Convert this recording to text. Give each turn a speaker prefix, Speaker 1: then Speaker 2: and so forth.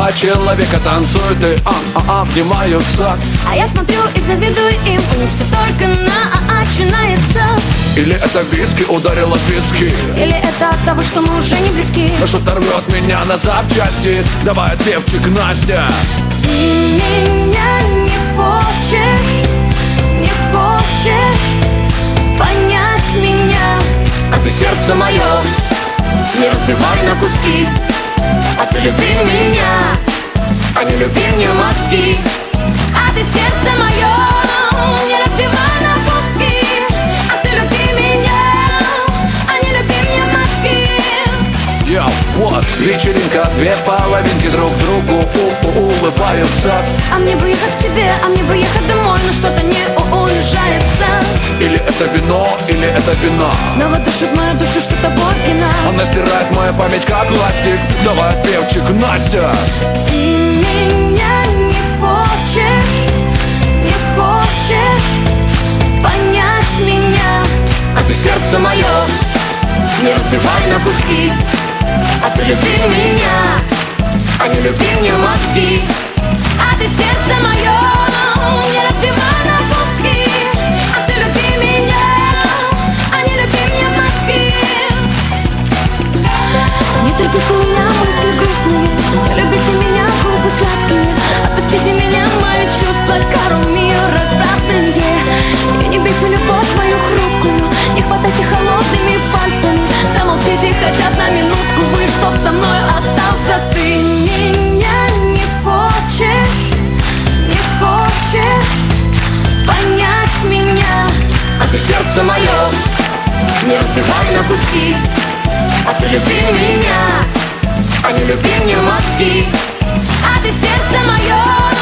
Speaker 1: Два человека танцуют и обнимаются.
Speaker 2: А я смотрю и завидую им, у них все только начинается.
Speaker 1: Или это виски ударило виски,
Speaker 2: или это от того, что мы уже не близки.
Speaker 1: но что-то рвет меня на запчасти. Давай, певчик, Настя.
Speaker 2: Ты меня не хочешь понять меня.
Speaker 1: А ты сердце мое
Speaker 2: Не разбивай на куски, а ты люби меня, а не люби мне мозги. А ты сердце мое не разбивай на куски, а ты люби меня, а не люби мне мозги.
Speaker 1: Йоу, вот, вечеринка, две половинки друг другу улыбаются.
Speaker 2: А мне бы ехать к тебе, а мне бы ехать домой, но что-то не уезжается.
Speaker 1: Или это вино, или это вино.
Speaker 2: Снова душит мою душу, что тобой пьяна.
Speaker 1: Она стирает мою память как пластик. Давай, певчик, Настя.
Speaker 2: Ты меня не хочешь понять меня.
Speaker 1: А ты сердце мое
Speaker 2: Не разбивай на куски, а ты люби меня, а не люби мне мозги. А ты сердце мое не разбивай на куски, а ты люби меня, а не люби мне мозги. Не терпите меня, мысли грустные, не любите меня, губы сладкие. Отпустите меня, мои чувства, кару мир развратные. И не бейте любовь мою хрупкую, не хватайте холодными пальцами. Замолчите хотя бы на минутку вы, чтоб со мной остался. Ты меня не хочешь понять меня.
Speaker 1: А ты сердце мое
Speaker 2: Не разбивай на куски, а ты люби меня, а не люби мне мозги. А ты сердце мое